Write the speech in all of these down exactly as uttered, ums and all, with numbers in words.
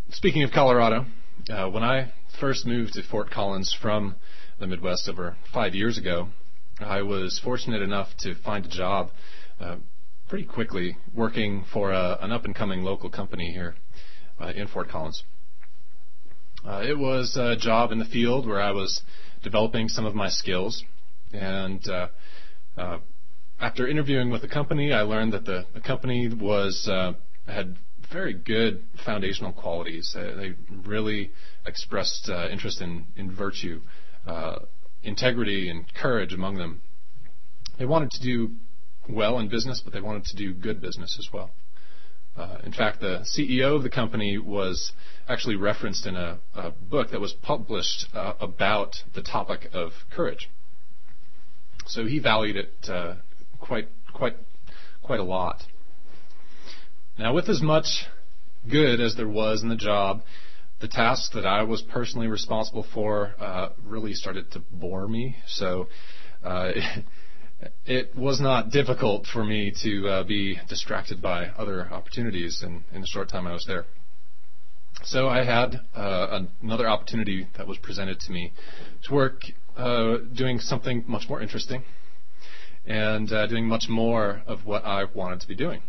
Speaking of Colorado, uh, when I first moved to Fort Collins from the Midwest over five years ago, I was fortunate enough to find a job uh, pretty quickly working for a, an up-and-coming local company here uh, in Fort Collins. Uh, it was a job in the field where I was developing some of my skills, and uh, uh, after interviewing with the company, I learned that the, the company was uh, had very good foundational qualities. Uh, they really expressed uh, interest in, in virtue, uh, integrity, and courage among them. They wanted to do well in business, but they wanted to do good business as well. Uh, in fact, the C E O of the company was actually referenced in a, a book that was published uh, about the topic of courage. So he valued it uh, quite, quite, quite a lot. Now, with as much good as there was in the job, the tasks that I was personally responsible for uh, really started to bore me. So uh, it, it was not difficult for me to uh, be distracted by other opportunities in, in the short time I was there. So I had uh, another opportunity that was presented to me to work uh, doing something much more interesting and uh, doing much more of what I wanted to be doing.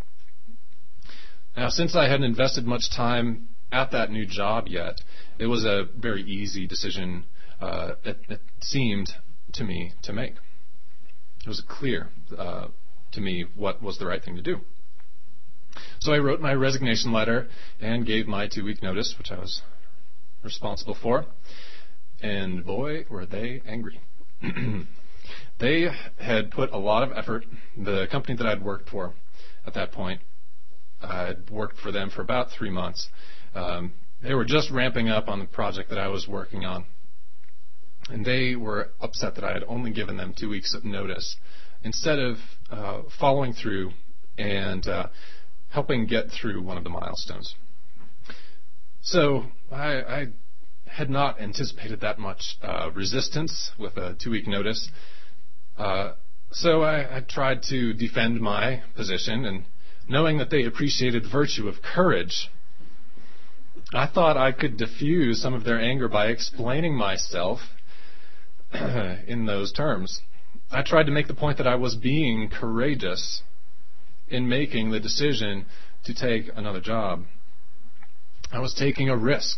Now, since I hadn't invested much time at that new job yet, it was a very easy decision, uh, it, it seemed to me, to make. It was clear uh, to me what was the right thing to do. So I wrote my resignation letter and gave my two-week notice, which I was responsible for. And boy, were they angry. They had put a lot of effort. The company that I'd worked for at that point, I'd worked for them for about three months. Um, they were just ramping up on the project that I was working on. And they were upset that I had only given them two weeks of notice instead of uh, following through and uh, helping get through one of the milestones. So I, I had not anticipated that much uh, resistance with a two-week notice. Uh, so I, I tried to defend my position, and knowing that they appreciated virtue of courage, I thought I could diffuse some of their anger by explaining myself in those terms. I tried to make the point that I was being courageous in making the decision to take another job. I was taking a risk.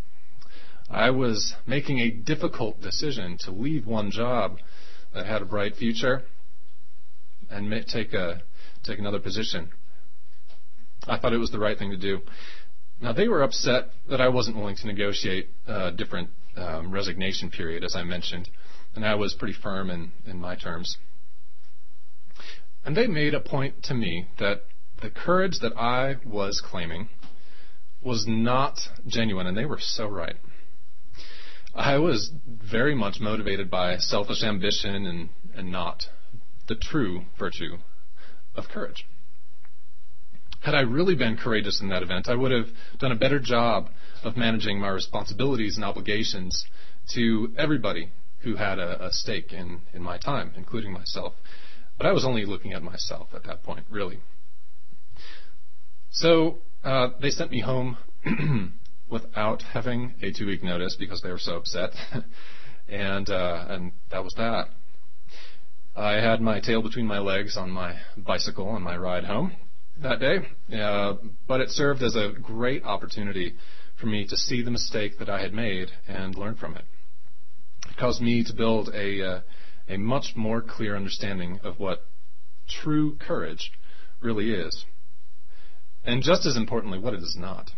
I was making a difficult decision to leave one job that had a bright future and take a take another position. I thought it was the right thing to do. Now, they were upset that I wasn't willing to negotiate a different um, resignation period, as I mentioned, and I was pretty firm in, in my terms. And they made a point to me that the courage that I was claiming was not genuine, and they were so right. I was very much motivated by selfish ambition and, and not the true virtue of courage. Had I really been courageous in that event, I would have done a better job of managing my responsibilities and obligations to everybody who had a, a stake in, in my time, including myself. But I was only looking at myself at that point, really. So uh, they sent me home without having a two-week notice because they were so upset, and uh, and that was that. I had my tail between my legs on my bicycle on my ride home that day, uh, but it served as a great opportunity for me to see the mistake that I had made and learn from it. It caused me to build a uh, a much more clear understanding of what true courage really is, and just as importantly, what it is not.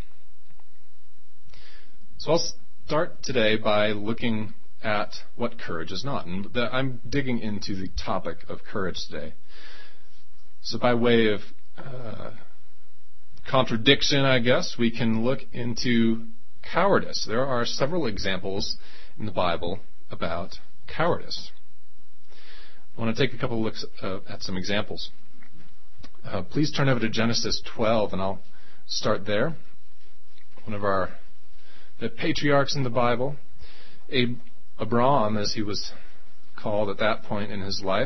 So I'll start today by looking at what courage is not, and the, I'm digging into the topic of courage today. So by way of Uh, contradiction, I guess, we can look into cowardice. There are several examples in the Bible about cowardice. I want to take a couple of looks uh, at some examples. Uh, please turn over to Genesis twelve, and I'll start there. One of our the patriarchs in the Bible, Ab- Abram, as he was called at that point in his life.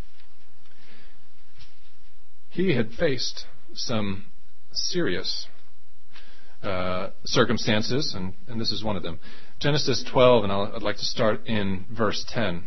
He had faced some serious uh, circumstances, and, and this is one of them. Genesis twelve, and I'll, I'd like to start in verse ten.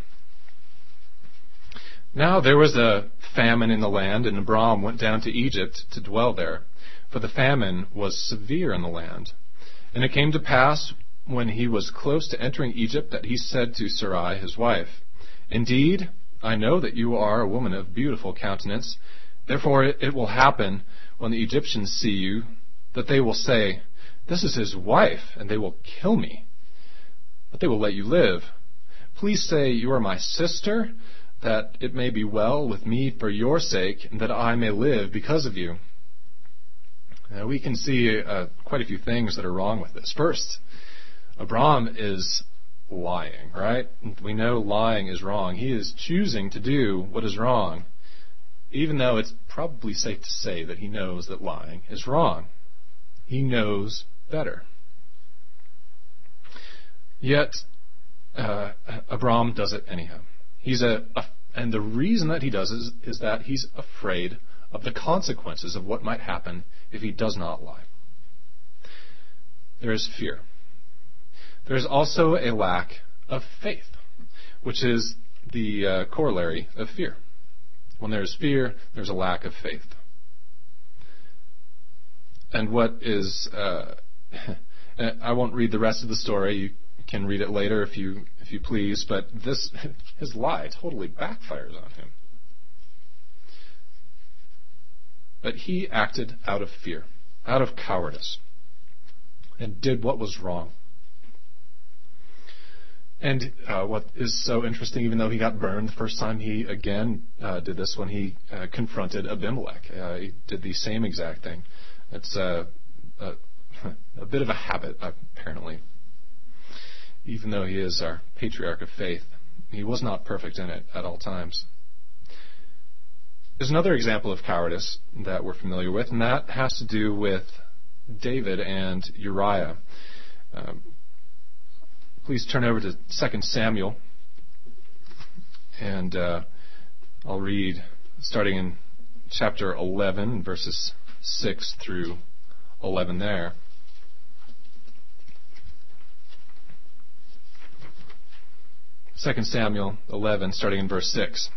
Now there was a famine in the land, and Abram went down to Egypt to dwell there, for the famine was severe in the land. And it came to pass, when he was close to entering Egypt, that he said to Sarai his wife, Indeed, I know that you are a woman of beautiful countenance. Therefore it, it will happen, when the Egyptians see you, that they will say, This is his wife, and they will kill me. But they will let you live. Please say, You are my sister, that it may be well with me for your sake, and that I may live because of you. Now, we can see uh, quite a few things that are wrong with this. First, Abram is lying, right? We know lying is wrong. He is choosing to do what is wrong, even though it's probably safe to say that he knows that lying is wrong. He knows better. Yet, uh, Abram does it anyhow. He's a, a, and the reason that he does is, is that he's afraid of the consequences of what might happen if he does not lie. There is fear. There is also a lack of faith, which is the uh, corollary of fear. When there is fear, there's a lack of faith. And what is, uh, I won't read the rest of the story. You can read it later if you if you please, but this, his lie totally backfires on him. But he acted out of fear, out of cowardice, and did what was wrong. And uh, what is so interesting, even though he got burned the first time, he again uh, did this when he uh, confronted Abimelech. Uh, he did the same exact thing. It's uh, a, a bit of a habit, apparently. Even though he is our patriarch of faith, he was not perfect in it at all times. There's another example of cowardice that we're familiar with, and that has to do with David and Uriah. Um, please turn over to Second Samuel, and uh, I'll read starting in chapter eleven, verses six through eleven there. Second Samuel eleven, starting in verse six.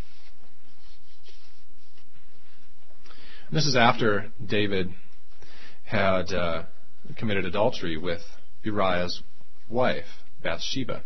This is after David had uh, committed adultery with Uriah's wife, Bathsheba.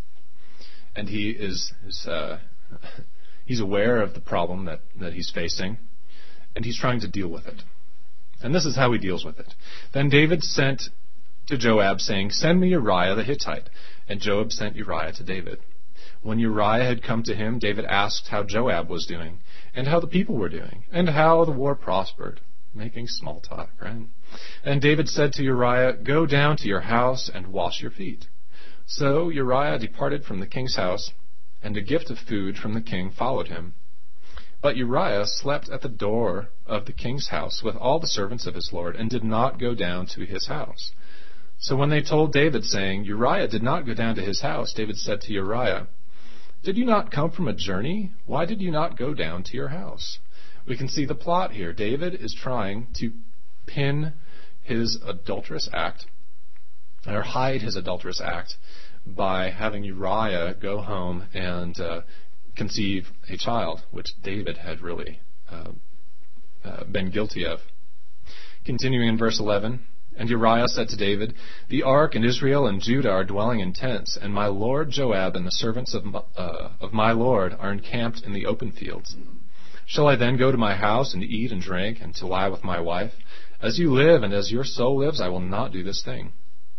And he is, is uh, he's aware of the problem that, that he's facing, and he's trying to deal with it. And this is how he deals with it. Then David sent to Joab, saying, Send me Uriah the Hittite. And Joab sent Uriah to David. When Uriah had come to him, David asked how Joab was doing, and how the people were doing, and how the war prospered. Making small talk, right? And David said to Uriah, Go down to your house and wash your feet. So Uriah departed from the king's house, and a gift of food from the king followed him. But Uriah slept at the door of the king's house with all the servants of his lord, and did not go down to his house. So when they told David, saying, Uriah did not go down to his house, David said to Uriah, Did you not come from a journey? Why did you not go down to your house? We can see the plot here. David is trying to pin his adulterous act, or hide his adulterous act, by having Uriah go home and uh, conceive a child, which David had really uh, uh, been guilty of. Continuing in verse eleven, And Uriah said to David, The ark and Israel and Judah are dwelling in tents, and my lord Joab and the servants of my, uh, of my lord are encamped in the open fields. Shall I then go to my house and eat and drink, and to lie with my wife? As you live and as your soul lives, I will not do this thing.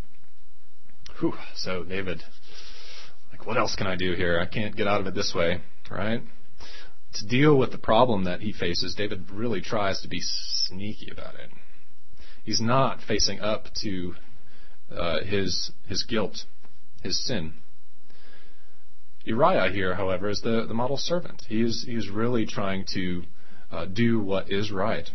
Whew. So David, like, what else can I do here? I can't get out of it this way, right? To deal with the problem that he faces, David really tries to be sneaky about it. He's not facing up to uh, his his guilt, his sin. Uriah here, however, is the, the model servant. He is he is really trying to uh, do what is right.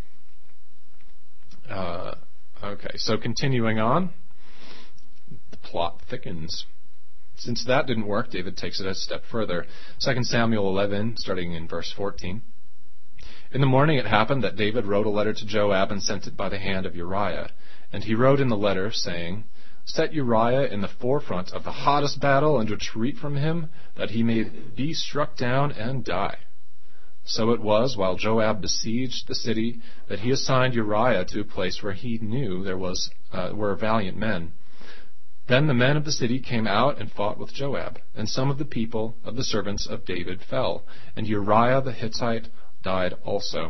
Uh, okay, so continuing on, the plot thickens. Since that didn't work, David takes it a step further. Second Samuel eleven, starting in verse fourteen. In the morning it happened that David wrote a letter to Joab and sent it by the hand of Uriah. And he wrote in the letter, saying, "Set Uriah in the forefront of the hottest battle and retreat from him, that he may be struck down and die." So it was, while Joab besieged the city, that he assigned Uriah to a place where he knew there was uh, were valiant men. Then the men of the city came out and fought with Joab, and some of the people of the servants of David fell, and Uriah the Hittite died also.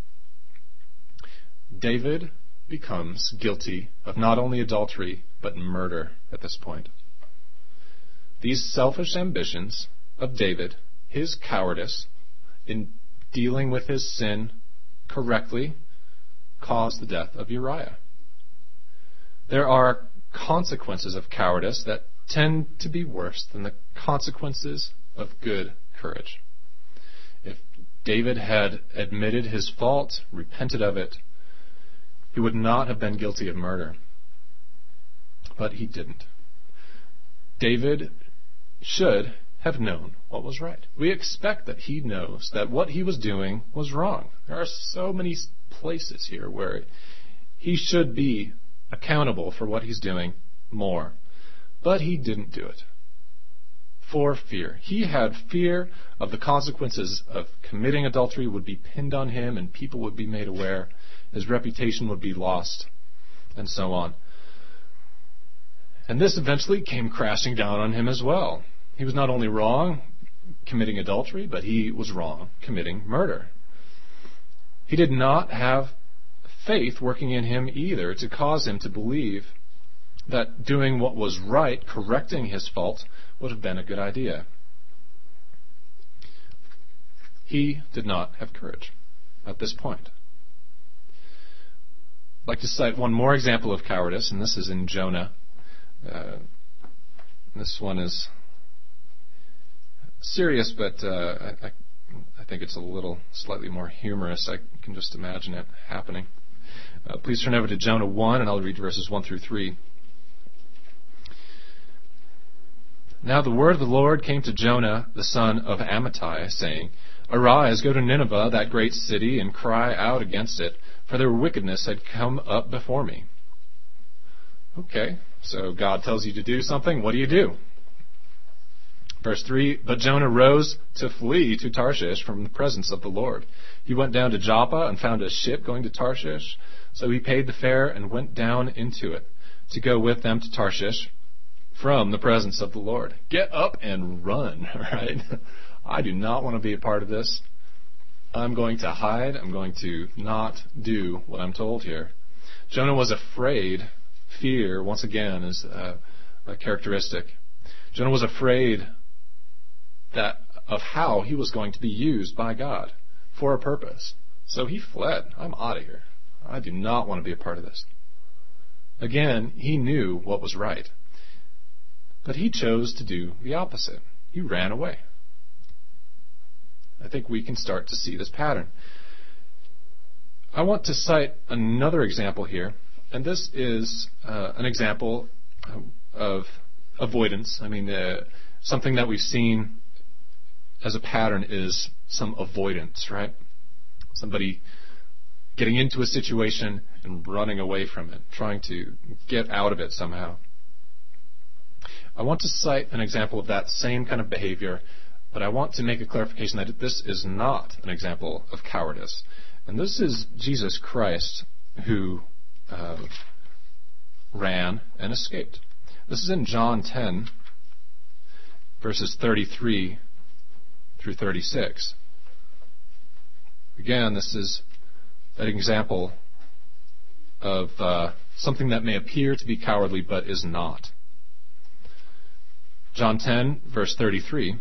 David becomes guilty of not only adultery, but murder at this point. These selfish ambitions of David, his cowardice in dealing with his sin correctly, caused the death of Uriah. There are consequences of cowardice that tend to be worse than the consequences of good courage. If David had admitted his fault, repented of it, he would not have been guilty of murder. But he didn't. David should have known what was right. We expect that he knows that what he was doing was wrong. There are so many places here where he should be accountable for what he's doing more. But he didn't do it. For fear. He had fear of the consequences of committing adultery would be pinned on him and people would be made aware. His reputation would be lost, and so on. And this eventually came crashing down on him as well. He was not only wrong committing adultery, but he was wrong committing murder. He did not have faith working in him either to cause him to believe that doing what was right, correcting his fault, would have been a good idea. He did not have courage at this point. I'd like to cite one more example of cowardice, and this is in Jonah. Uh, this one is serious, but uh, I, I think it's a little slightly more humorous. I can just imagine it happening. Uh, please turn over to Jonah one, and I'll read verses one through three. Now the word of the Lord came to Jonah, the son of Amittai, saying, "Arise, go to Nineveh, that great city, and cry out against it, for their wickedness had come up before me." Okay, so God tells you to do something. What do you do? Verse three, "But Jonah rose to flee to Tarshish from the presence of the Lord. He went down to Joppa and found a ship going to Tarshish. So he paid the fare and went down into it to go with them to Tarshish from the presence of the Lord." Get up and run, right? I do not want to be a part of this. I'm going to hide. I'm going to not do what I'm told here. Jonah was afraid. Fear, once again, is a, a characteristic. Jonah was afraid that of how he was going to be used by God for a purpose. So he fled. I'm out of here. I do not want to be a part of this. Again, he knew what was right. But he chose to do the opposite. He ran away. I think we can start to see this pattern. I want to cite another example here, and this is uh, an example of avoidance. I mean, uh, something that we've seen as a pattern is some avoidance, right? Somebody getting into a situation and running away from it, trying to get out of it somehow. I want to cite an example of that same kind of behavior, but I want to make a clarification that this is not an example of cowardice. And this is Jesus Christ who uh, ran and escaped. This is in John ten, verses thirty-three through thirty-six. Again, this is an example of uh, something that may appear to be cowardly but is not. John ten, verse thirty-three.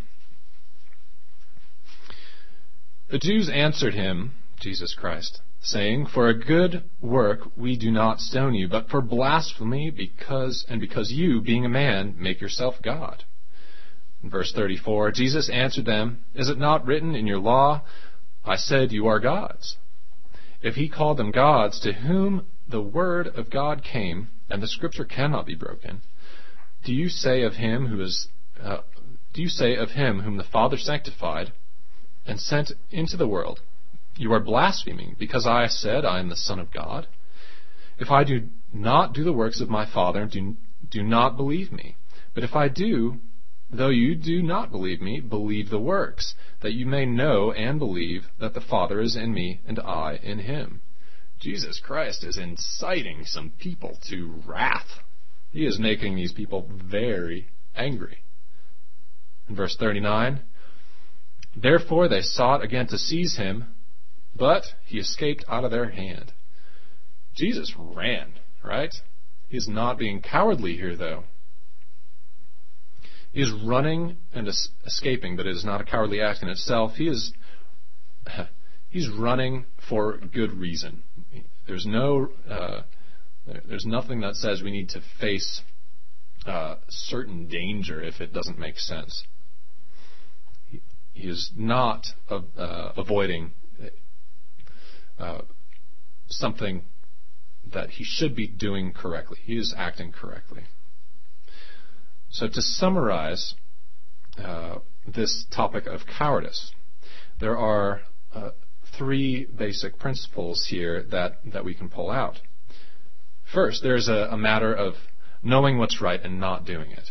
The Jews answered him, Jesus Christ, saying, "For a good work we do not stone you, but for blasphemy, because and because you, being a man, make yourself God." In verse thirty-four, Jesus answered them, "Is it not written in your law, I said you are gods?" If he called them gods, to whom the word of God came, and the scripture cannot be broken, do you say of him who is, uh, do you say of him whom the Father sanctified and sent into the world, You are blaspheming, because I said I am the Son of God. If I do not do the works of my Father, do, do not believe me. But if I do, though you do not believe me, believe the works, that you may know and believe that the Father is in me and I in him. Jesus Christ is inciting some people to wrath. He is making these people very angry. In verse thirty-nine, therefore they sought again to seize him, but he escaped out of their hand. Jesus ran, right? He's not being cowardly here, though. He is running and es- escaping, but it is not a cowardly act in itself. He is he's running for good reason. There's no uh, there's nothing that says we need to face uh, certain danger if it doesn't make sense. He, he is not uh, uh, avoiding uh, something that he should be doing correctly. He is acting correctly. So to summarize uh, this topic of cowardice, there are uh, three basic principles here that, that we can pull out. First, there's a, a matter of knowing what's right and not doing it.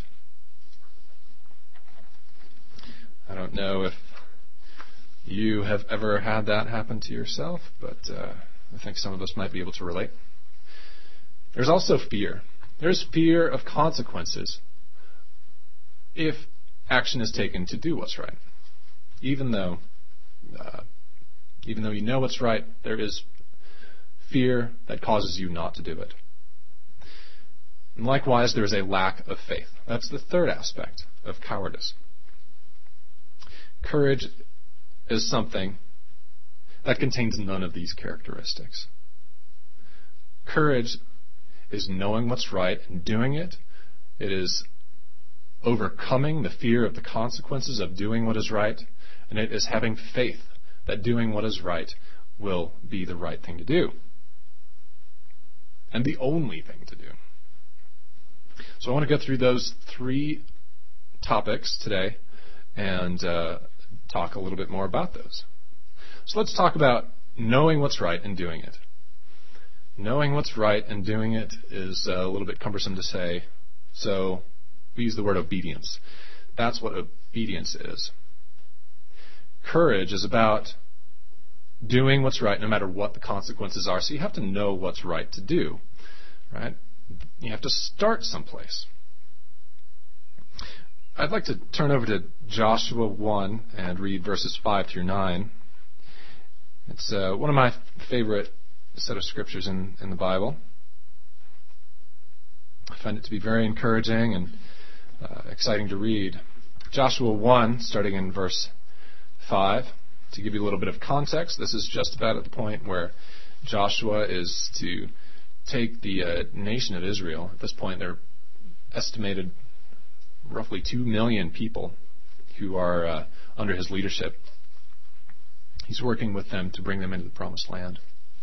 I don't know if you have ever had that happen to yourself, but uh, I think some of us might be able to relate. There's also fear. There's fear of consequences if action is taken to do what's right. Even though, uh, even though you know what's right, there is fear that causes you not to do it. And likewise, there is a lack of faith. That's the third aspect of cowardice. Courage is something that contains none of these characteristics. Courage is knowing what's right and doing it. It is overcoming the fear of the consequences of doing what is right. And it is having faith that doing what is right will be the right thing to do. And the only thing to do. So I want to go through those three topics today and uh, talk a little bit more about those. So let's talk about knowing what's right and doing it. Knowing what's right and doing it is a little bit cumbersome to say, so we use the word obedience. That's what obedience is. Courage is about doing what's right no matter what the consequences are. So you have to know what's right to do, right? You have to start someplace. I'd like to turn over to Joshua one and read verses five through nine. It's uh, one of my favorite set of scriptures in, in the Bible. I find it to be very encouraging and uh, exciting to read. Joshua one, starting in verse five. To give you a little bit of context, this is just about at the point where Joshua is to take the uh, nation of Israel. At this point, they're estimated roughly two million people who are uh, under his leadership. He's working with them to bring them into the promised land.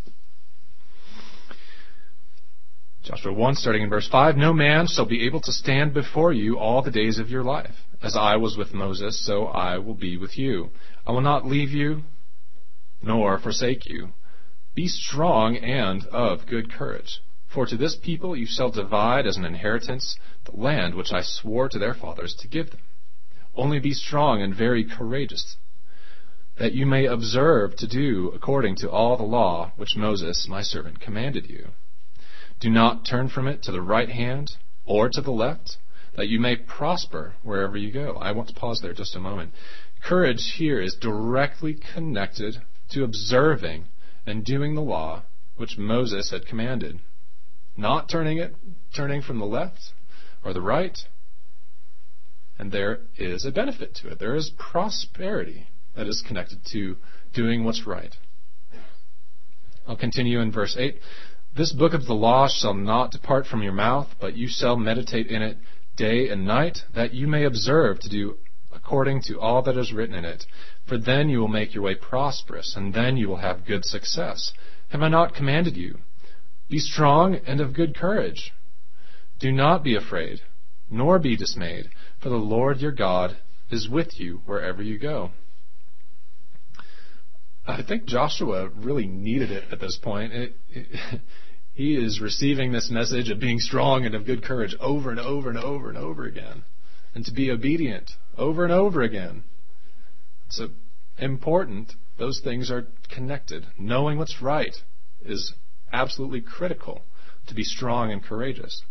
Joshua one, starting in verse five, no man shall be able to stand before you all the days of your life. As I was with Moses, so I will be with you. I will not leave you, nor forsake you. Be strong and of good courage. For to this people you shall divide as an inheritance the land which I swore to their fathers to give them. Only be strong and very courageous, that you may observe to do according to all the law which Moses my servant commanded you. Do not turn from it to the right hand or to the left, that you may prosper wherever you go. I want to pause there just a moment. Courage here is directly connected to observing and doing the law which Moses had commanded. Not turning it, turning from the left or the right. And there is a benefit to it. There is prosperity that is connected to doing what's right. I'll continue in verse eight. This book of the law shall not depart from your mouth, but you shall meditate in it day and night, that you may observe to do according to all that is written in it. For then you will make your way prosperous, and then you will have good success. Have I not commanded you? Be strong and of good courage. Do not be afraid, nor be dismayed, for the Lord your God is with you wherever you go. I think Joshua really needed it at this point. It, it, he is receiving this message of being strong and of good courage over and over and over and over again, and to be obedient over and over again. It's a, important. Those things are connected. Knowing what's right is absolutely critical to be strong and courageous.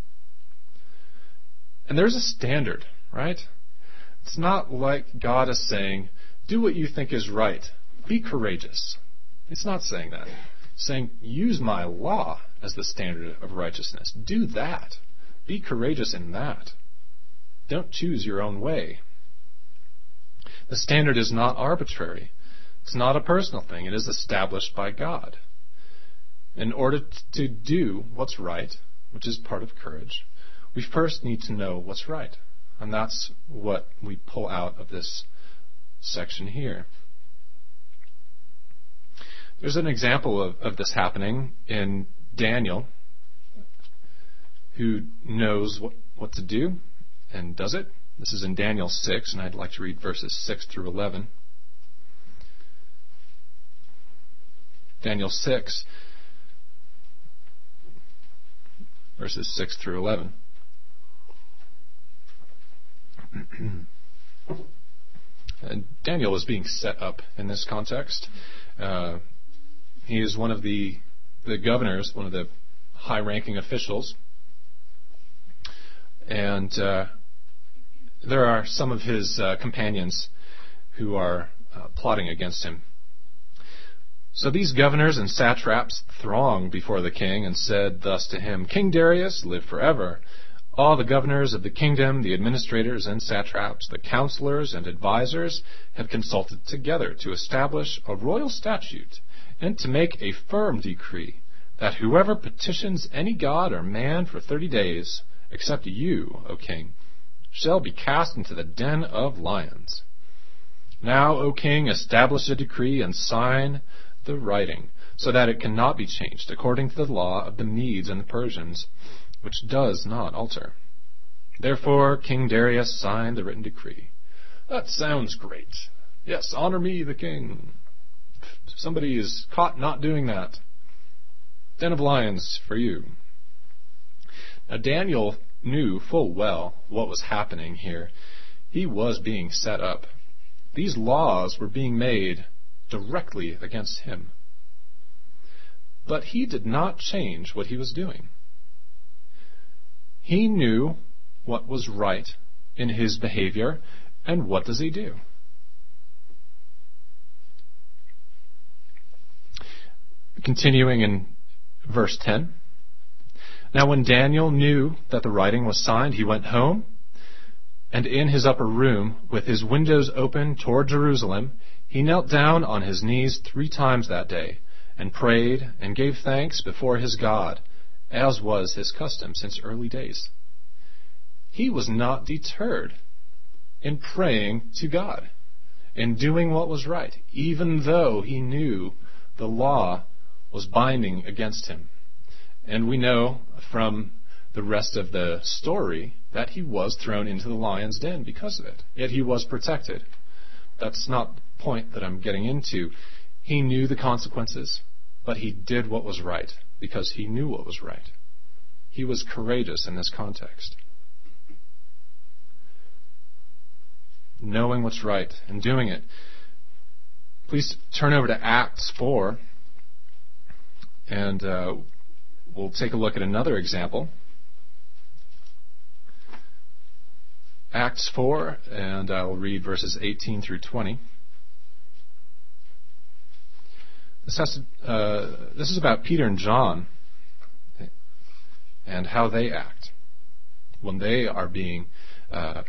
And there's a standard, right? It's not like God is saying, do what you think is right. Be courageous. It's not saying that. It's saying, use my law as the standard of righteousness. Do that. Be courageous in that. Don't choose your own way. The standard is not arbitrary. It's not a personal thing. It is established by God. In order to do what's right, which is part of courage, we first need to know what's right. And that's what we pull out of this section here. There's an example of, of this happening in Daniel, who knows what, what to do and does it. This is in Daniel six, and I'd like to read verses six through eleven. Daniel six, verses six through eleven. And Daniel is being set up in this context. Uh, he is one of the the governors, one of the high-ranking officials, and uh, there are some of his uh, companions who are uh, plotting against him. So these governors and satraps thronged before the king and said thus to him, King Darius, live forever. All the governors of the kingdom, the administrators and satraps, the counselors and advisors have consulted together to establish a royal statute and to make a firm decree that whoever petitions any god or man for thirty days, except you, O king, shall be cast into the den of lions. Now, O king, establish a decree and sign the writing, so that it cannot be changed, according to the law of the Medes and the Persians, which does not alter. Therefore, King Darius signed the written decree. That sounds great. Yes, honor me, the king. If somebody is caught not doing that, den of lions for you. Now, Daniel knew full well what was happening here. He was being set up. These laws were being made directly against him. But he did not change what he was doing. He knew what was right in his behavior, and what does he do? Continuing in verse ten. Now when Daniel knew that the writing was signed, he went home, and in his upper room, with his windows open toward Jerusalem, he knelt down on his knees three times that day, and prayed and gave thanks before his God, as was his custom since early days. He was not deterred in praying to God, in doing what was right, even though he knew the law was binding against him. And we know from the rest of the story that he was thrown into the lion's den because of it. Yet he was protected. That's not the point that I'm getting into. He knew the consequences, but he did what was right because he knew what was right. He was courageous in this context. Knowing what's right and doing it. Please turn over to Acts four, and uh, we'll take a look at another example. Acts four, and I'll read verses eighteen through twenty. This, has to, uh, this is about Peter and John and how they act when they are being, uh,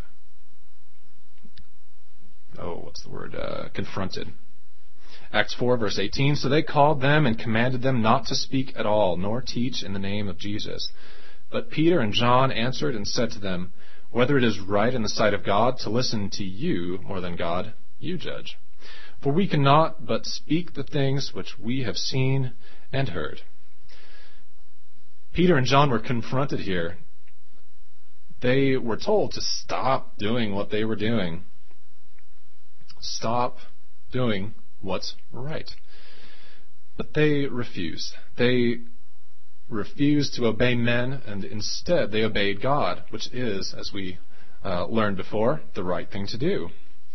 oh, what's the word, uh, confronted. Acts four, verse eighteen, So they called them and commanded them not to speak at all, nor teach in the name of Jesus. But Peter and John answered and said to them, Whether it is right in the sight of God to listen to you more than God, you judge. For we cannot but speak the things which we have seen and heard. Peter and John were confronted here. They were told to stop doing what they were doing. Stop doing what's right. But they refused. They refused to obey men, and instead they obeyed God, which is, as we uh, learned before, the right thing to do.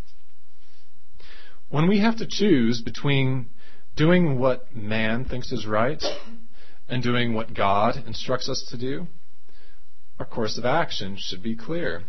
When we have to choose between doing what man thinks is right and doing what God instructs us to do, our course of action should be clear.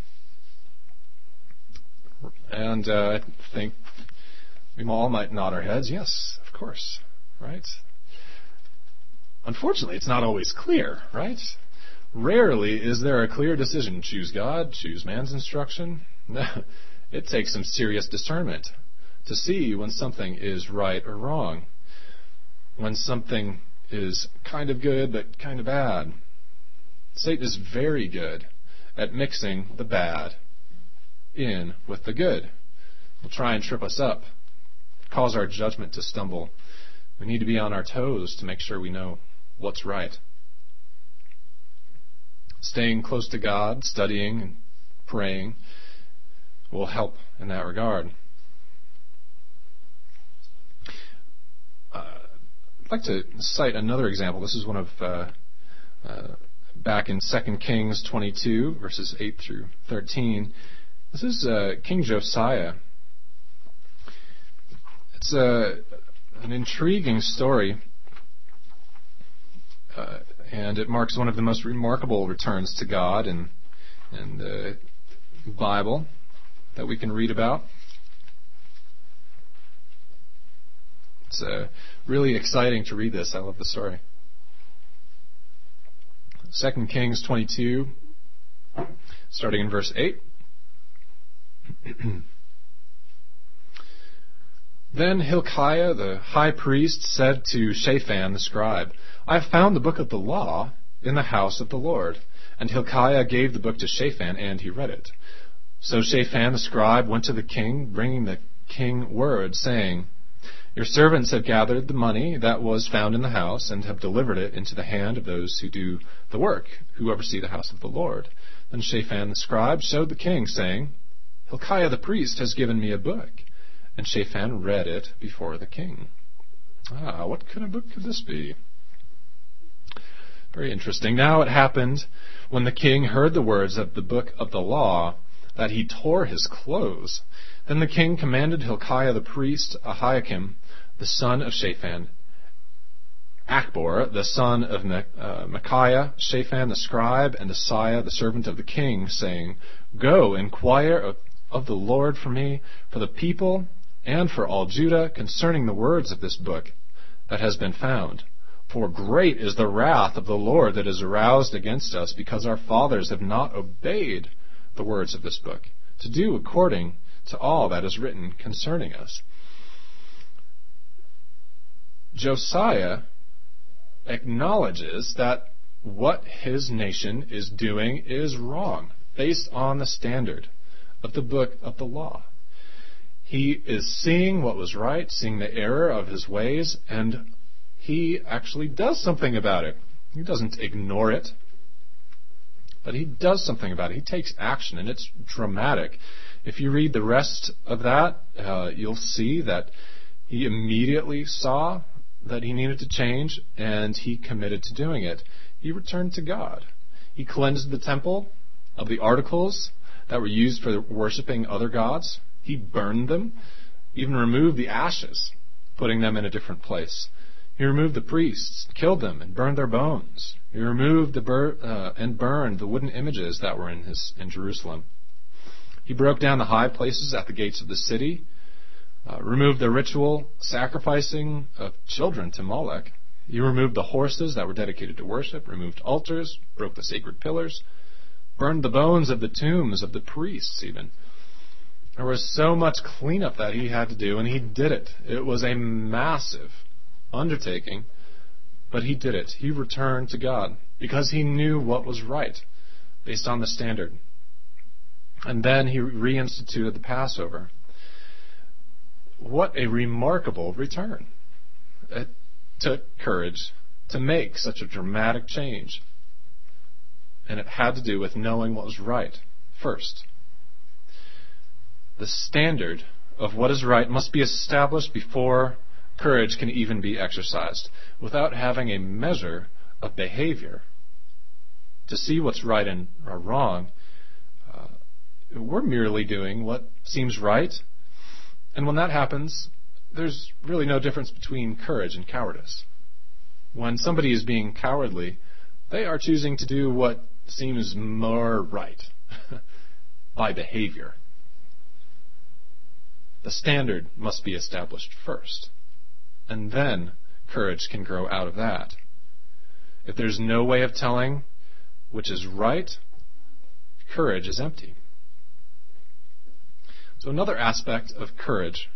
And uh, I think we all might nod our heads, yes, of course, right? Unfortunately, it's not always clear, right? Rarely is there a clear decision. Choose God, choose man's instruction. It takes some serious discernment to see when something is right or wrong, when something is kind of good but kind of bad. Satan is very good at mixing the bad in with the good. He'll try and trip us up, cause our judgment to stumble. We need to be on our toes to make sure we know what's right. Staying close to God, studying and praying will help in that regard. Uh, I'd like to cite another example. This is one of uh, uh, back in Second Kings twenty-two, verses eight through thirteen. This is uh, King Josiah. It's a, an intriguing story. Uh, and it marks one of the most remarkable returns to God in, in the Bible that we can read about. It's uh, really exciting to read this. I love the story. Second Kings twenty-two, starting in verse eight. Then Hilkiah the high priest said to Shaphan the scribe, I have found the book of the law in the house of the Lord. And Hilkiah gave the book to Shaphan, and he read it. So Shaphan the scribe went to the king, bringing the king word, saying, Your servants have gathered the money that was found in the house, and have delivered it into the hand of those who do the work, who oversee the house of the Lord. Then Shaphan the scribe showed the king, saying, Hilkiah the priest has given me a book. And Shaphan read it before the king. Ah, what kind of book could this be? Very interesting. Now it happened, when the king heard the words of the book of the law, that he tore his clothes. Then the king commanded Hilkiah the priest, Ahikam, the son of Shaphan, Achbor, the son of Me- uh, Micaiah, Shaphan the scribe, and Asaiah, the servant of the king, saying, Go, inquire of, of the Lord for me, for the people, and for all Judah, concerning the words of this book that has been found. For great is the wrath of the Lord that is aroused against us, because our fathers have not obeyed the words of this book, to do according to all that is written concerning us. Josiah acknowledges that what his nation is doing is wrong, based on the standard of the book of the law. He is seeing what was right, seeing the error of his ways, and he actually does something about it. He doesn't ignore it, but he does something about it. He takes action, and it's dramatic. If you read the rest of that, uh, you'll see that he immediately saw that he needed to change, and he committed to doing it. He returned to God. He cleansed the temple of the articles that were used for worshiping other gods. He burned them, even removed the ashes, putting them in a different place. He removed the priests, killed them, and burned their bones. He removed the bur- uh, and burned the wooden images that were in his in Jerusalem. He broke down the high places at the gates of the city, uh, removed the ritual sacrificing of children to Molech. He removed the horses that were dedicated to worship, removed altars, broke the sacred pillars, burned the bones of the tombs of the priests even. There was so much cleanup that he had to do, and he did it. It was a massive undertaking, but he did it. He returned to God because he knew what was right based on the standard. And then he reinstituted the Passover. What a remarkable return. It took courage to make such a dramatic change. And it had to do with knowing what was right first. The standard of what is right must be established before courage can even be exercised. Without having a measure of behavior to see what's right and or wrong, uh, we're merely doing what seems right. And when that happens, there's really no difference between courage and cowardice. When somebody is being cowardly, they are choosing to do what seems more right by behavior. The standard must be established first, and then courage can grow out of that. If there's no way of telling which is right, courage is empty. So another aspect of courage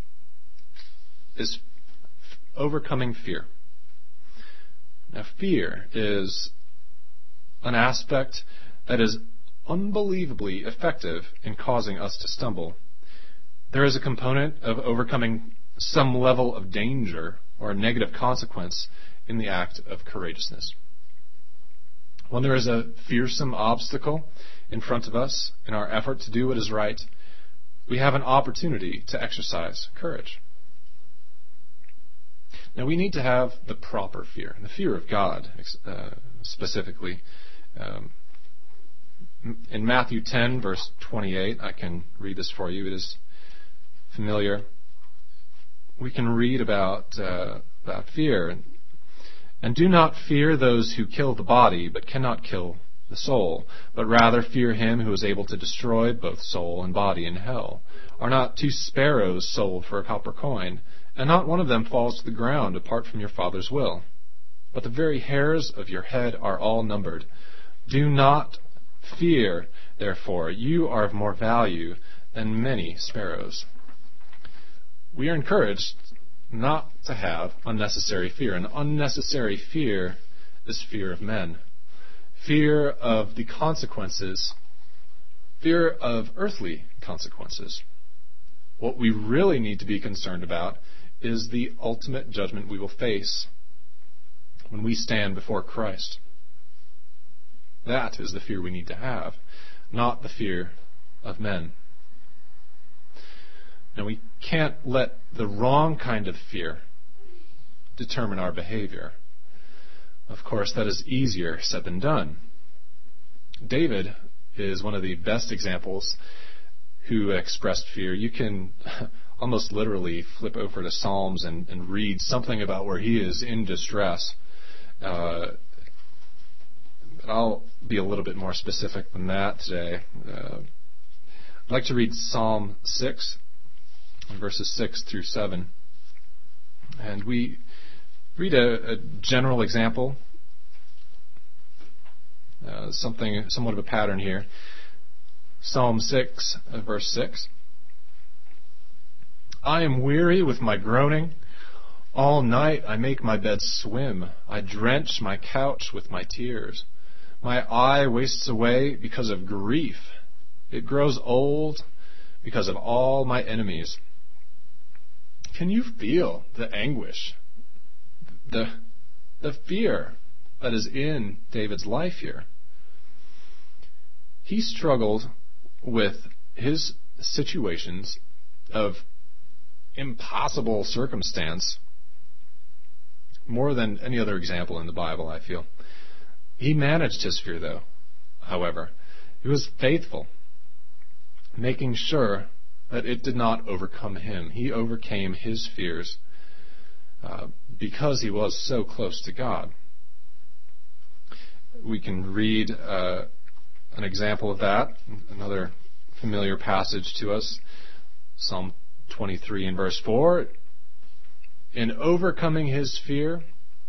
is overcoming fear. Now, fear is an aspect that is unbelievably effective in causing us to stumble. There is a component of overcoming some level of danger or negative consequence in the act of courageousness. When there is a fearsome obstacle in front of us in our effort to do what is right, we have an opportunity to exercise courage. Now, we need to have the proper fear, and the fear of God uh, specifically. Um, in Matthew ten, verse twenty-eight, I can read this for you. It is familiar. We can read about uh, about fear. And do not fear those who kill the body, but cannot kill the soul, but rather fear him who is able to destroy both soul and body in hell. Are not two sparrows sold for a copper coin, and not one of them falls to the ground apart from your Father's will? But the very hairs of your head are all numbered. Do not fear, therefore, you are of more value than many sparrows. We are encouraged not to have unnecessary fear. And unnecessary fear is fear of men. Fear of the consequences. Fear of earthly consequences. What we really need to be concerned about is the ultimate judgment we will face when we stand before Christ. That is the fear we need to have, not the fear of men. Now, we can't let the wrong kind of fear determine our behavior. Of course, that is easier said than done. David is one of the best examples who expressed fear. You can almost literally flip over to Psalms and, and read something about where he is in distress. Uh, but I'll be a little bit more specific than that today. Uh, I'd like to read Psalm six, verses six through seven. And we read a, a general example, uh, something, somewhat of a pattern here. Psalm six, uh, verse six. I am weary with my groaning. All night I make my bed swim. I drench my couch with my tears. My eye wastes away because of grief. It grows old because of all my enemies. Can you feel the anguish, the, the fear that is in David's life here? He struggled with his situations of impossible circumstance more than any other example in the Bible, I feel. He managed his fear, though, however. He was faithful, making sure that it did not overcome him. He overcame his fears uh, because he was so close to God. We can read uh, an example of that, another familiar passage to us, Psalm twenty-three and verse four. In overcoming his fear,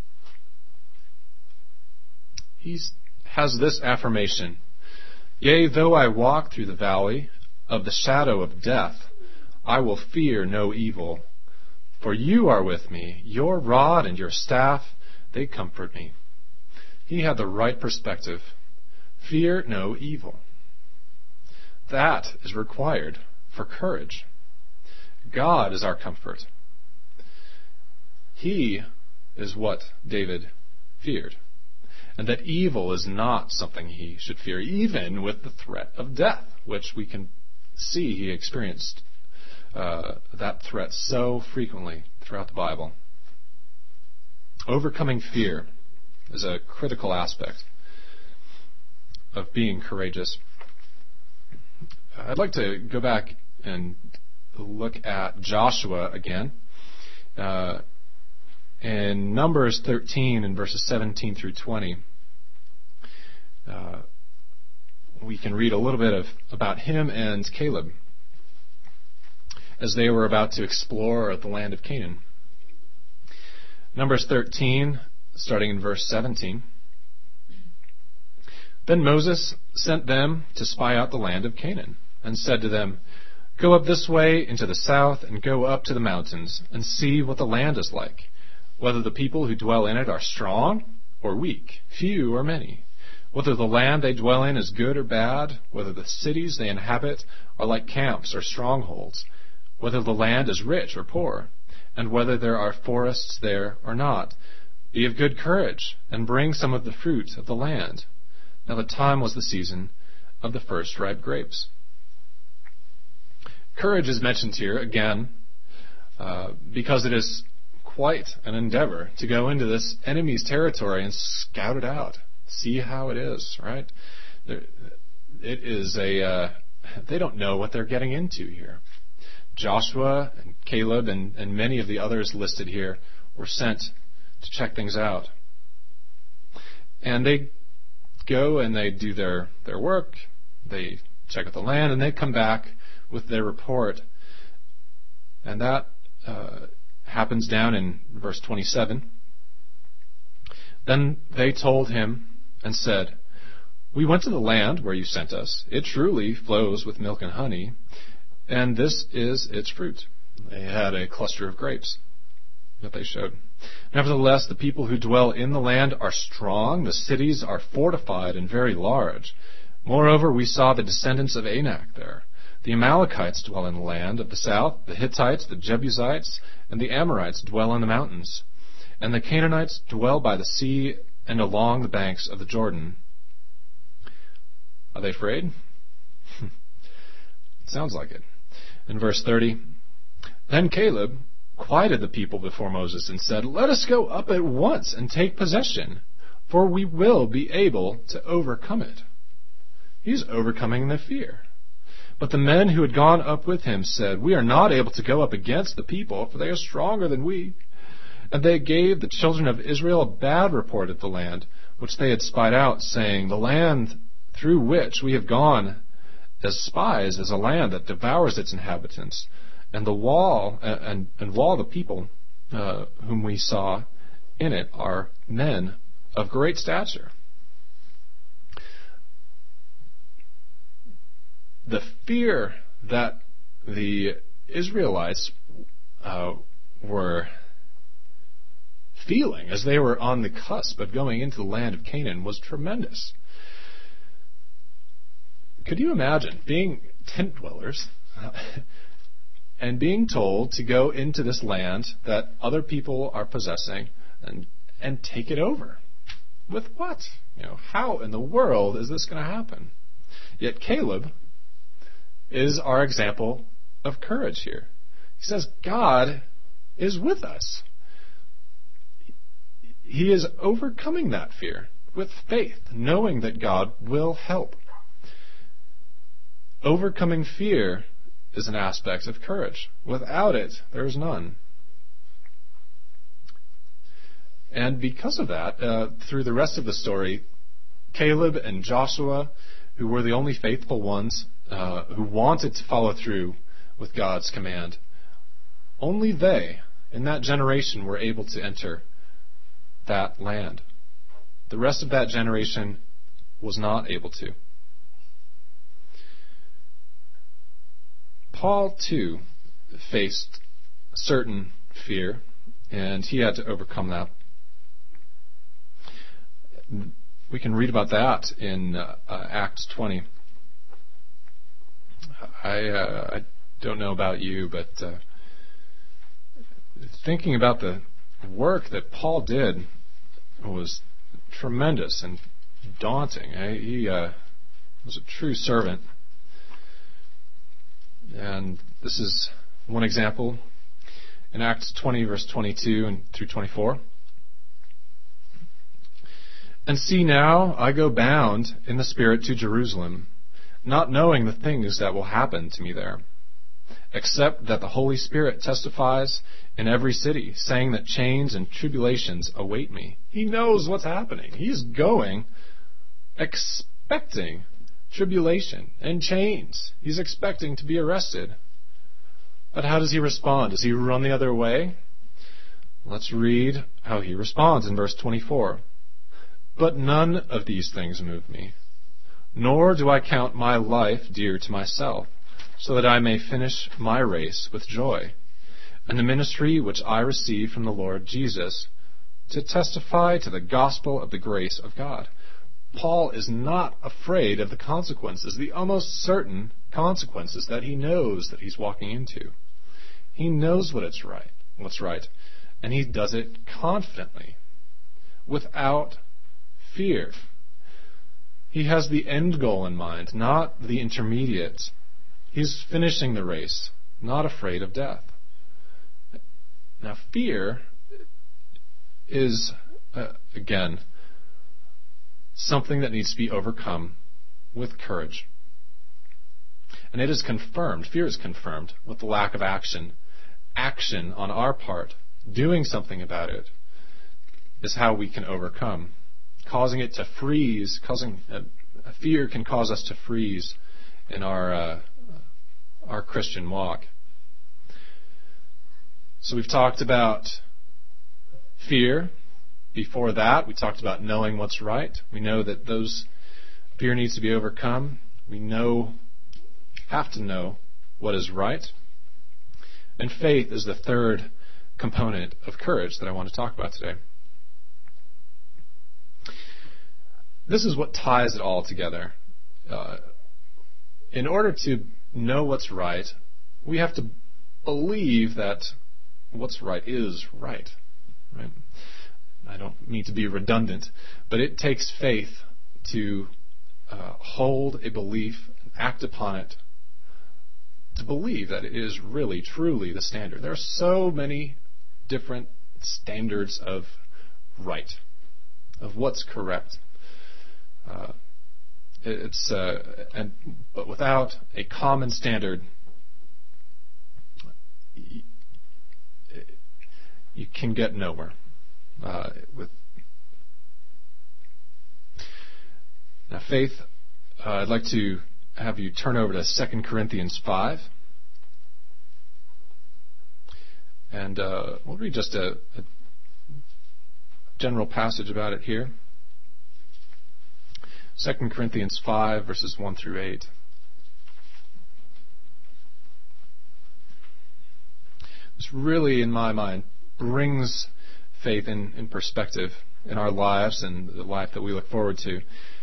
he has this affirmation: Yea, though I walk through the valley of the shadow of death, I will fear no evil. For you are with me. Your rod and your staff, they comfort me. He had the right perspective. Fear no evil. That is required for courage. God is our comfort. He is what David feared. And that evil is not something he should fear, even with the threat of death, which we can see he experienced uh, that threat so frequently throughout the Bible. Overcoming fear is a critical aspect of being courageous. I'd like to go back and look at Joshua again. Uh, in Numbers thirteen and verses seventeen through twenty, uh, we can read a little bit of about him and Caleb as they were about to explore the land of Canaan. Numbers thirteen, starting in verse seventeen. Then Moses sent them to spy out the land of Canaan, and said to them, "Go up this way into the south, and go up to the mountains, and see what the land is like, whether the people who dwell in it are strong or weak, few or many, whether the land they dwell in is good or bad, whether the cities they inhabit are like camps or strongholds, whether the land is rich or poor, and whether there are forests there or not. Be of good courage, and bring some of the fruit of the land." Now the time was the season of the first ripe grapes. Courage is mentioned here again uh, because it is quite an endeavor to go into this enemy's territory and scout it out, see how it is, right? There, it is a, uh, they don't know what they're getting into here. Joshua and Caleb and, and many of the others listed here were sent to check things out. And they go and they do their, their work, they check out the land, and they come back with their report. And that uh, happens down in verse twenty-seven. Then they told him and said, "We went to the land where you sent us. It truly flows with milk and honey, and this is its fruit." They had a cluster of grapes that they showed. "Nevertheless, the people who dwell in the land are strong. The cities are fortified and very large. Moreover, we saw the descendants of Anak there. The Amalekites dwell in the land of the south. The Hittites, the Jebusites, and the Amorites dwell in the mountains. And the Canaanites dwell by the sea and along the banks of the Jordan." Are they afraid? It sounds like it. In verse thirty, "Then Caleb quieted the people before Moses and said, 'Let us go up at once and take possession, for we will be able to overcome it.'" He's overcoming the fear. But the men who had gone up with him said, "We are not able to go up against the people, for they are stronger than we." And they gave the children of Israel a bad report of the land, which they had spied out, saying, "The land through which we have gone as spies is a land that devours its inhabitants, and the wall and, and wall the people uh, whom we saw in it are men of great stature." The fear that the Israelites uh, were feeling as they were on the cusp of going into the land of Canaan was tremendous. Could you imagine being tent dwellers and being told to go into this land that other people are possessing and and take it over? With what? You know, how in the world is this going to happen? Yet Caleb is our example of courage here. He says, God is with us. He is overcoming that fear with faith, knowing that God will help. Overcoming fear is an aspect of courage. Without it, there is none. And because of that, uh, through the rest of the story, Caleb and Joshua, who were the only faithful ones, uh, who wanted to follow through with God's command, only they, in that generation, were able to enter that land. The rest of that generation was not able to. Paul, too, faced certain fear, and he had to overcome that. We can read about that in uh, Acts twenty. I, uh, I don't know about you, but uh, thinking about the work that Paul did was tremendous and daunting. He uh, was a true servant. And this is One example in Acts twenty, verse twenty-two and through twenty-four. And see now, I go bound in the Spirit to Jerusalem, not knowing the things that will happen to me there, except that the Holy Spirit testifies in every city, saying that chains and tribulations await me. He knows what's happening. He's going expecting tribulation and chains. He's expecting to be arrested. But how does he respond? Does he run the other way? Let's read how he responds in verse twenty-four. But none of these things move me, nor do I count my life dear to myself, so that I may finish my race with joy, and the ministry which I receive from the Lord Jesus, to testify to the gospel of the grace of God. Paul is not afraid of the consequences, the almost certain consequences that he knows that he's walking into. He knows what it's right, what's right, and he does it confidently, without fear. He has the end goal in mind, not the intermediate. He's finishing the race, not afraid of death. Now, fear is, uh, again, something that needs to be overcome with courage. And it is confirmed, fear is confirmed with the lack of action. Action on our part, doing something about it, is how we can overcome. Causing it to freeze, causing uh, fear can cause us to freeze in our uh, our Christian walk. So we've talked about fear. Before that, we talked about knowing what's right. We know that those fear needs to be overcome. We know, have to know what is right. And faith is the third component of courage that I want to talk about today. This is what ties it all together. Uh, in order to know what's right, we have to believe that what's right is right. Right? I don't mean to be redundant, but it takes faith to uh, hold a belief, act upon it, to believe that it is really, truly the standard. There are so many different standards of right, of what's correct. Uh, it's uh, and but without a common standard, you, you can get nowhere. Uh, with now, faith. Uh, I'd like to have you turn over to Second Corinthians five, and uh, we'll read just a, a general passage about it here. Second Corinthians five, verses one through eight. This really, in my mind, brings faith in, in perspective in our lives and the life that we look forward to.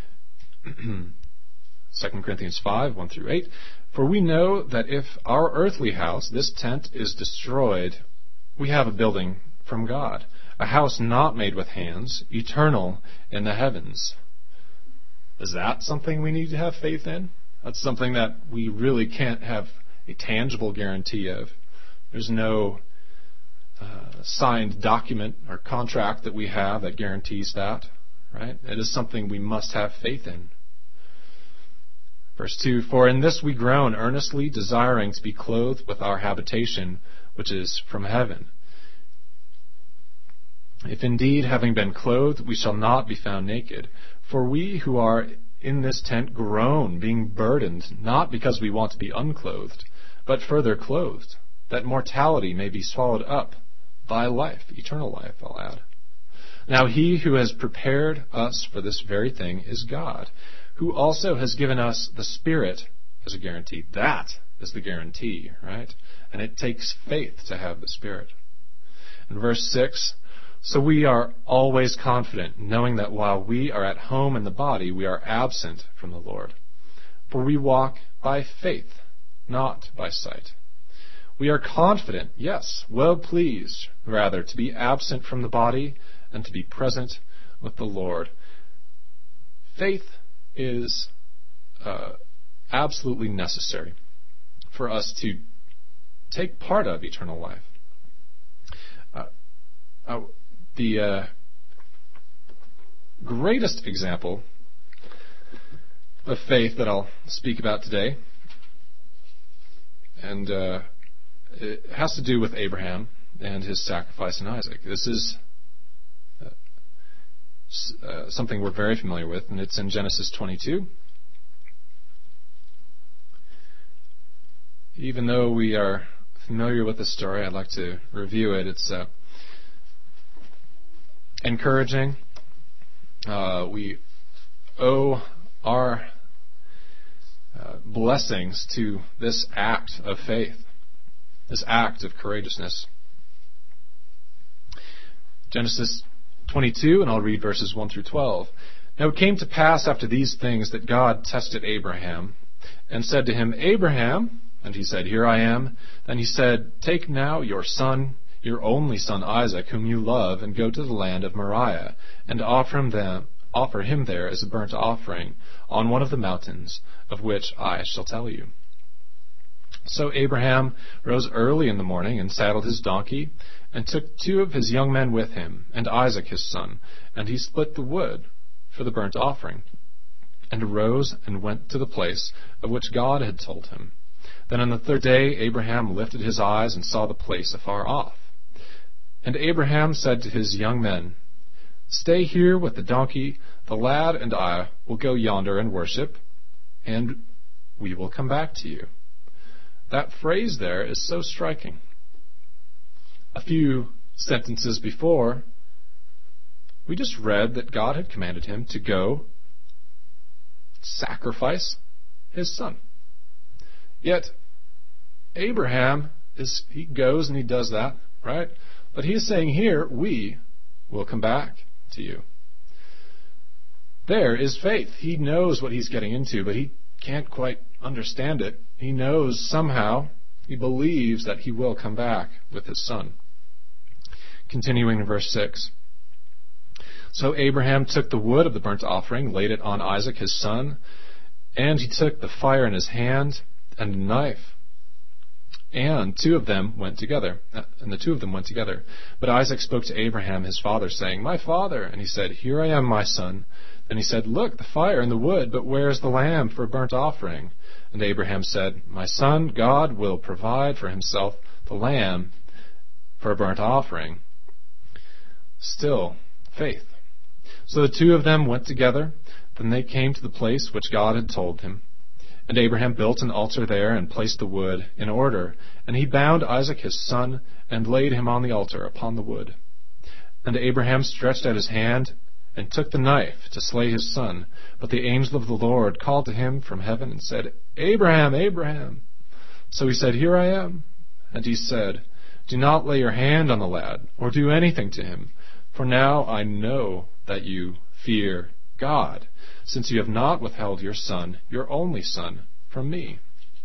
Second Corinthians five, one through eight. For we know that if our earthly house, this tent, is destroyed, we have a building from God, a house not made with hands, eternal in the heavens. Is that something we need to have faith in? That's something that we really can't have a tangible guarantee of. There's no uh, signed document or contract that we have that guarantees that, right? It is something we must have faith in. Verse two, for in this we groan, earnestly desiring to be clothed with our habitation, which is from heaven. If indeed, having been clothed, we shall not be found naked. For we who are in this tent groan, being burdened, not because we want to be unclothed, but further clothed, that mortality may be swallowed up by life, eternal life, I'll add. Now he who has prepared us for this very thing is God, who also has given us the Spirit as a guarantee. That is the guarantee, right? And it takes faith to have the Spirit. In verse six, so we are always confident, knowing that while we are at home in the body, we are absent from the Lord. For we walk by faith, not by sight. We are confident, yes, well pleased, rather, to be absent from the body and to be present with the Lord. Faith is uh, absolutely necessary for us to take part of eternal life. Uh, uh, the uh, greatest example of faith that I'll speak about today, and uh, it has to do with Abraham and his sacrifice in Isaac. This is uh, uh, something we're very familiar with, and it's in Genesis twenty-two. Even though we are familiar with the story, I'd like to review it. It's uh, encouraging. Uh, we owe our uh, blessings to this act of faith, this act of courageousness. Genesis twenty-two, and I'll read verses one through twelve. Now it came to pass after these things that God tested Abraham and said to him, Abraham, and he said, Here I am. Then he said, Take now your son, your only son Isaac, whom you love, and go to the land of Moriah, and offer him them, offer him there as a burnt offering on one of the mountains, of which I shall tell you. So Abraham rose early in the morning and saddled his donkey, and took two of his young men with him, and Isaac his son, and he split the wood for the burnt offering, and arose and went to the place of which God had told him. Then on the third day Abraham lifted his eyes and saw the place afar off. And Abraham said to his young men, Stay here with the donkey, the lad and I will go yonder and worship, and we will come back to you. That phrase there is so striking. A few sentences before, we just read that God had commanded him to go sacrifice his son. Yet, Abraham, is he goes and he does that, right? But he is saying here, we will come back to you. There is faith. He knows what he's getting into, but he can't quite understand it. He knows somehow, he believes that he will come back with his son. Continuing in verse six. So Abraham took the wood of the burnt offering, laid it on Isaac his son, and he took the fire in his hand and a knife. And two of them went together. And the two of them went together. But Isaac spoke to Abraham his father, saying, My father. And he said, Here I am, my son. Then he said, Look, the fire and the wood, but where is the lamb for a burnt offering? And Abraham said, My son, God will provide for himself the lamb for a burnt offering. Still, faith. So the two of them went together. Then they came to the place which God had told him. And Abraham built an altar there and placed the wood in order. And he bound Isaac his son and laid him on the altar upon the wood. And Abraham stretched out his hand and took the knife to slay his son. But the angel of the Lord called to him from heaven and said, Abraham, Abraham. So he said, Here I am. And he said, Do not lay your hand on the lad or do anything to him. For now I know that you fear God, since you have not withheld your son, your only son, from me.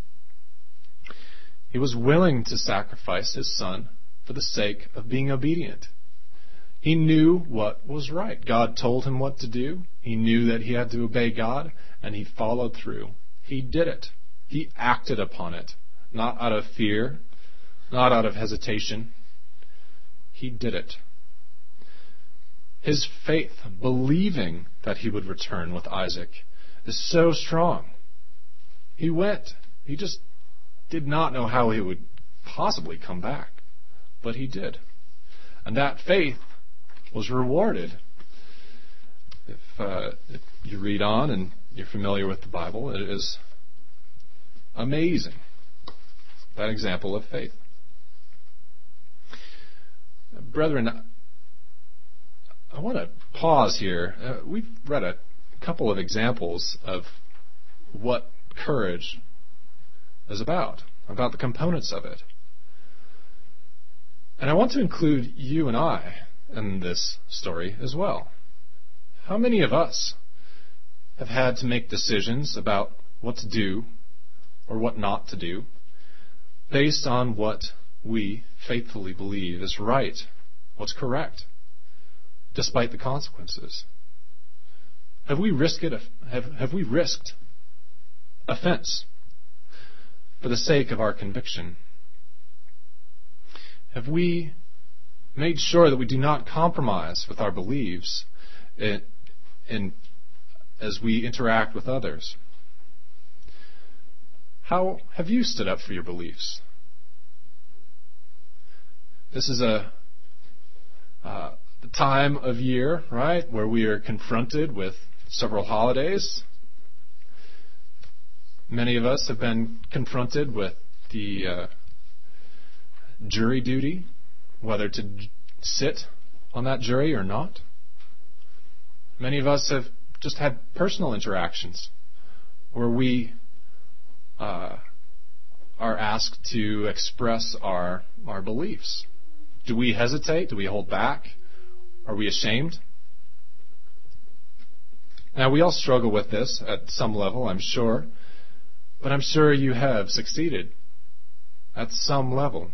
He was willing to sacrifice his son for the sake of being obedient. He knew what was right. God told him what to do. He knew that he had to obey God, and he followed through. He did it. He acted upon it, not out of fear, not out of hesitation. He did it. His faith, believing that he would return with Isaac, is so strong. He went. He just did not know how he would possibly come back, but he did. And that faith was rewarded. If, uh, if you read on and you're familiar with the Bible, it is amazing, that example of faith. Brethren, I want to pause here. Uh, we've read a couple of examples of what courage is about, about the components of it. And I want to include you and I in this story as well. How many of us have had to make decisions about what to do or what not to do based on what we faithfully believe is right, what's correct, despite the consequences? Have we risked it? Have, have we risked offense for the sake of our conviction? Have we made sure that we do not compromise with our beliefs in, in, as we interact with others? How have you stood up for your beliefs? This is a uh, the time of year, right, where we are confronted with several holidays. Many of us have been confronted with the uh, jury duty, whether to j- sit on that jury or not. Many of us have just had personal interactions where we uh, are asked to express our our beliefs. Do we hesitate? Do we hold back? Are we ashamed? Now, we all struggle with this at some level, I'm sure, but I'm sure you have succeeded at some level.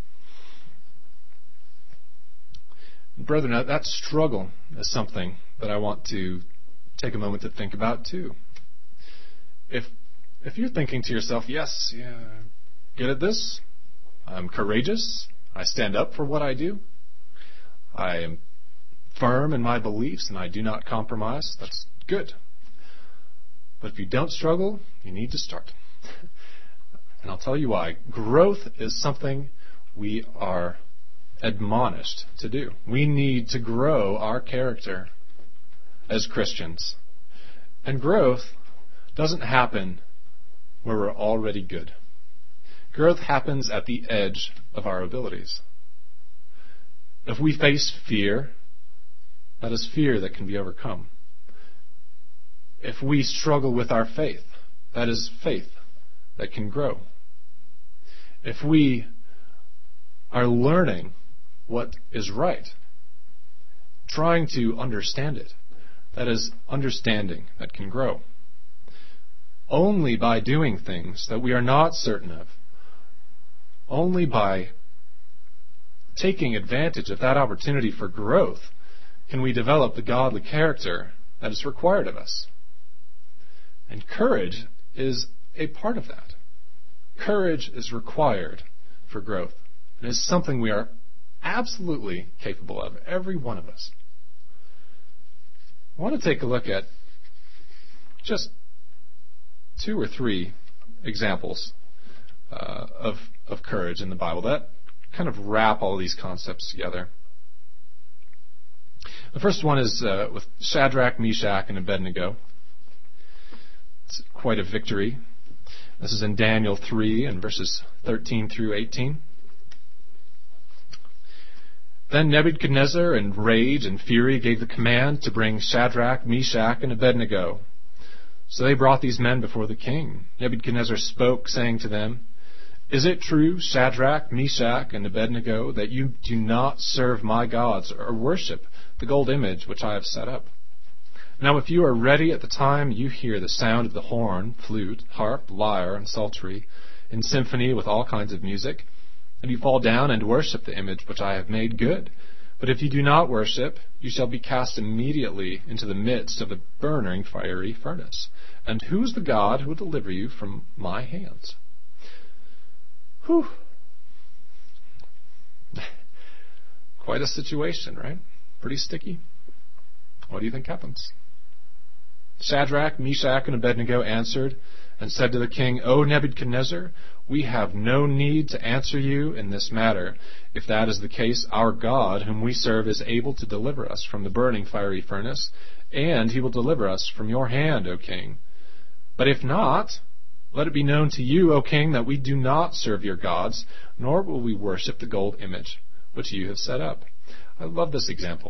Brethren, that struggle is something that I want to take a moment to think about too. If if you're thinking to yourself, yes, yeah, good at this, I'm courageous, I stand up for what I do, I am firm in my beliefs and I do not compromise, that's good. But if you don't struggle, you need to start. And I'll tell you why. Growth is something we are admonished to do. We need to grow our character as Christians. And growth doesn't happen where we're already good. Growth happens at the edge of our abilities. If we face fear, that is fear that can be overcome. If we struggle with our faith, that is faith that can grow. If we are learning what is right, trying to understand it, that is understanding that can grow. Only by doing things that we are not certain of, only by taking advantage of that opportunity for growth, can we develop the godly character that is required of us. And courage is a part of that. Courage is required for growth. It is something we are absolutely capable of, every one of us. I want to take a look at just two or three examples uh, of, of courage in the Bible that kind of wrap all these concepts together. The first one is uh, with Shadrach, Meshach, and Abednego. It's quite a victory. This is in Daniel three and verses thirteen through eighteen. Then Nebuchadnezzar, in rage and fury, gave the command to bring Shadrach, Meshach, and Abednego. So they brought these men before the king. Nebuchadnezzar spoke, saying to them, "Is it true, Shadrach, Meshach, and Abednego, that you do not serve my gods or worship the gold image which I have set up? Now if you are ready at the time you hear the sound of the horn, flute, harp, lyre, and psaltery, in symphony with all kinds of music, and you fall down and worship the image which I have made, good. But if you do not worship, you shall be cast immediately into the midst of a burning fiery furnace. And who is the God who will deliver you from my hands?" Whew. Quite a situation, right? Pretty sticky. What do you think happens? Shadrach, Meshach, and Abednego answered and said to the king, "O Nebuchadnezzar, we have no need to answer you in this matter. If that is the case, our God, whom we serve, is able to deliver us from the burning fiery furnace, and he will deliver us from your hand, O king. But if not, let it be known to you, O king, that we do not serve your gods, nor will we worship the gold image which you have set up." I love this example.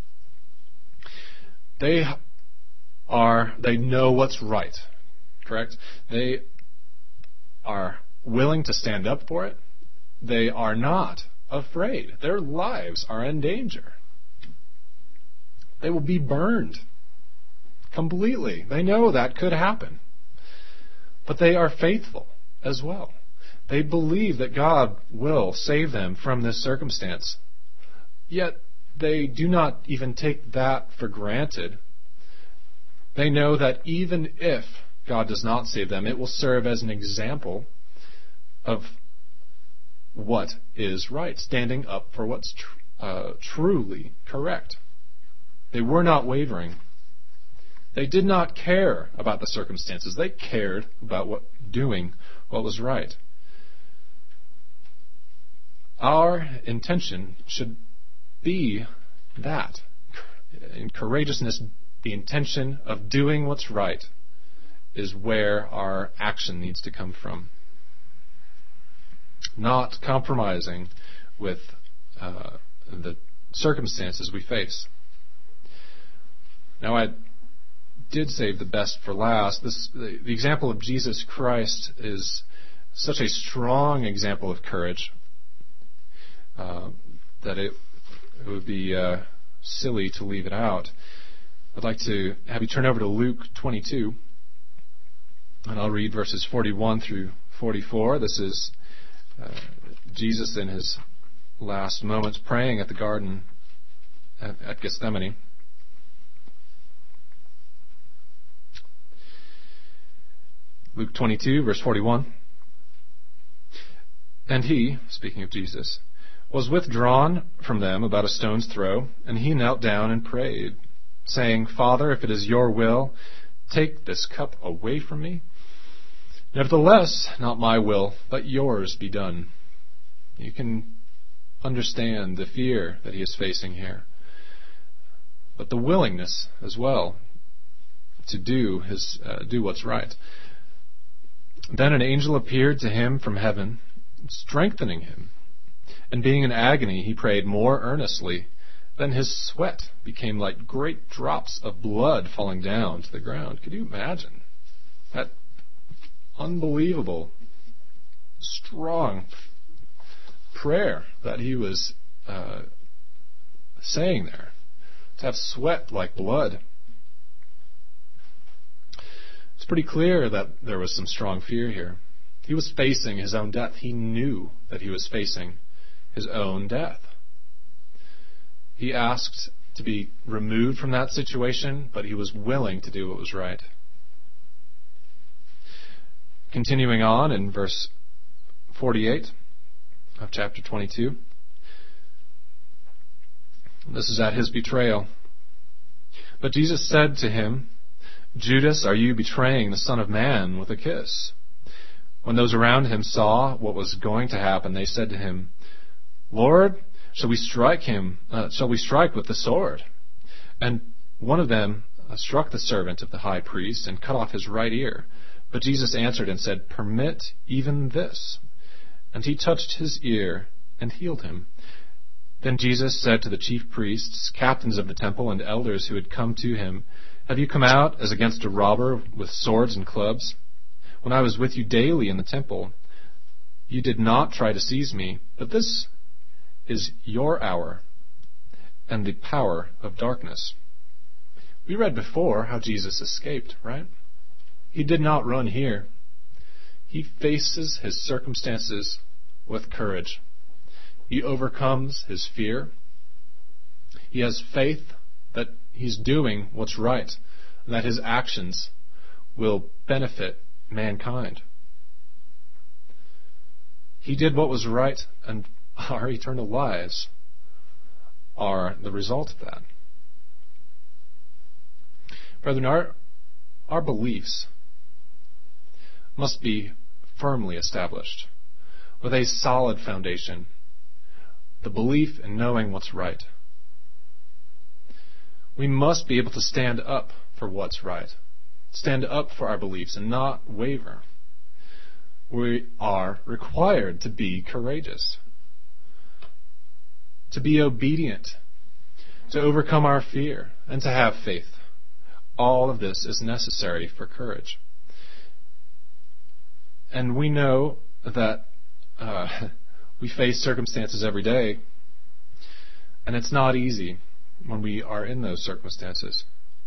They are, they know what's right, correct? They are willing to stand up for it. They are not afraid. Their lives are in danger. They will be burned completely. They know that could happen. But they are faithful as well. They believe that God will save them from this circumstance. Yet they do not even take that for granted. They know that even if God does not save them, it will serve as an example of what is right, standing up for what's tr- uh, truly correct. They were not wavering. They did not care about the circumstances. They cared about what doing what was right. Our intention should be that. In courageousness, the intention of doing what's right is where our action needs to come from. Not compromising with uh, the circumstances we face. Now, I did save the best for last. This, the, the example of Jesus Christ is such a strong example of courage uh, that it, it would be uh, silly to leave it out. I'd like to have you turn over to Luke twenty-two, and I'll read verses forty-one through forty-four. This is uh, Jesus in his last moments praying at the garden at, at Gethsemane. Luke twenty-two, verse forty-one. And he, speaking of Jesus, was withdrawn from them about a stone's throw, and he knelt down and prayed, saying, Father, if it is your will, take this cup away from me. Nevertheless, not my will, but yours be done. You can understand the fear that he is facing here, but the willingness as well to do his uh, do what's right. Then an angel appeared to him from heaven, strengthening him. And being in agony, he prayed more earnestly. Then his sweat became like great drops of blood falling down to the ground. Could you imagine that unbelievable, strong prayer that he was uh, saying there? To have sweat like blood. It's pretty clear that there was some strong fear here. He was facing his own death. He knew that he was facing his own death. He asked to be removed from that situation, but he was willing to do what was right. Continuing on in verse forty-eight of chapter twenty-two. This is at his betrayal. But Jesus said to him, Judas, are you betraying the Son of Man with a kiss? When those around him saw what was going to happen, they said to him, Lord, shall we strike him? Uh, shall we strike with the sword? And one of them uh, struck the servant of the high priest and cut off his right ear. But Jesus answered and said, Permit even this. And he touched his ear and healed him. Then Jesus said to the chief priests, captains of the temple, and elders who had come to him, Have you come out as against a robber with swords and clubs? When I was with you daily in the temple, you did not try to seize me, but this is your hour and the power of darkness. We read before how Jesus escaped, right? He did not run here. He faces his circumstances with courage. He overcomes his fear. He has faith that he's doing what's right and that his actions will benefit mankind. He did what was right, and our eternal lives are the result of that. Brethren, our, our beliefs must be firmly established with a solid foundation, the belief in knowing what's right. We must be able to stand up for what's right, stand up for our beliefs and not waver. We are required to be courageous, to be obedient, to overcome our fear, and to have faith. All of this is necessary for courage. And we know that uh, we face circumstances every day, and it's not easy when we are in those circumstances.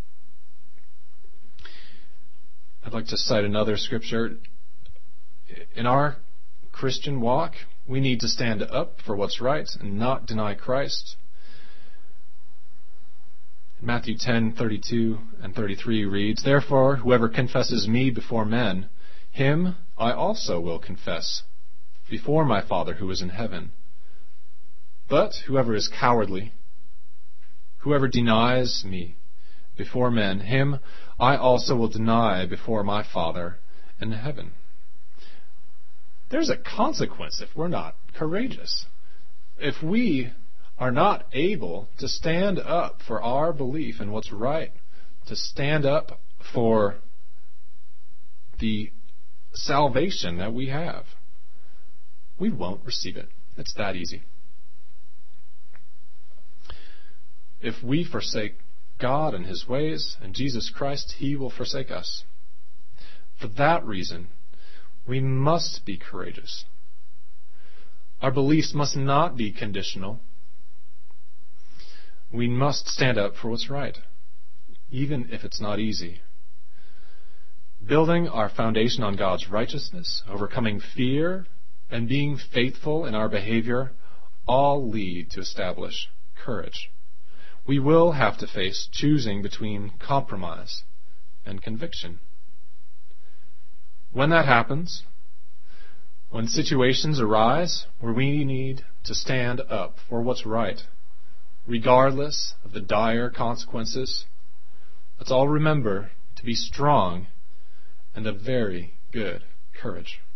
I'd like to cite another scripture. In our Christian walk, we need to stand up for what's right and not deny Christ. Matthew ten thirty-two and thirty-three reads, Therefore, whoever confesses me before men, him I also will confess before my Father who is in heaven. But whoever is cowardly, whoever denies me before men, him I also will deny before my Father in heaven. There's a consequence if we're not courageous. If we are not able to stand up for our belief in what's right, to stand up for the salvation that we have, we won't receive it. It's that easy. If we forsake God and His ways and Jesus Christ, He will forsake us. For that reason, we must be courageous. Our beliefs must not be conditional. We must stand up for what's right, even if it's not easy. Building our foundation on God's righteousness, overcoming fear, and being faithful in our behavior all lead to establish courage. We will have to face choosing between compromise and conviction. When that happens, when situations arise where we need to stand up for what's right, regardless of the dire consequences, let's all remember to be strong and of very good courage.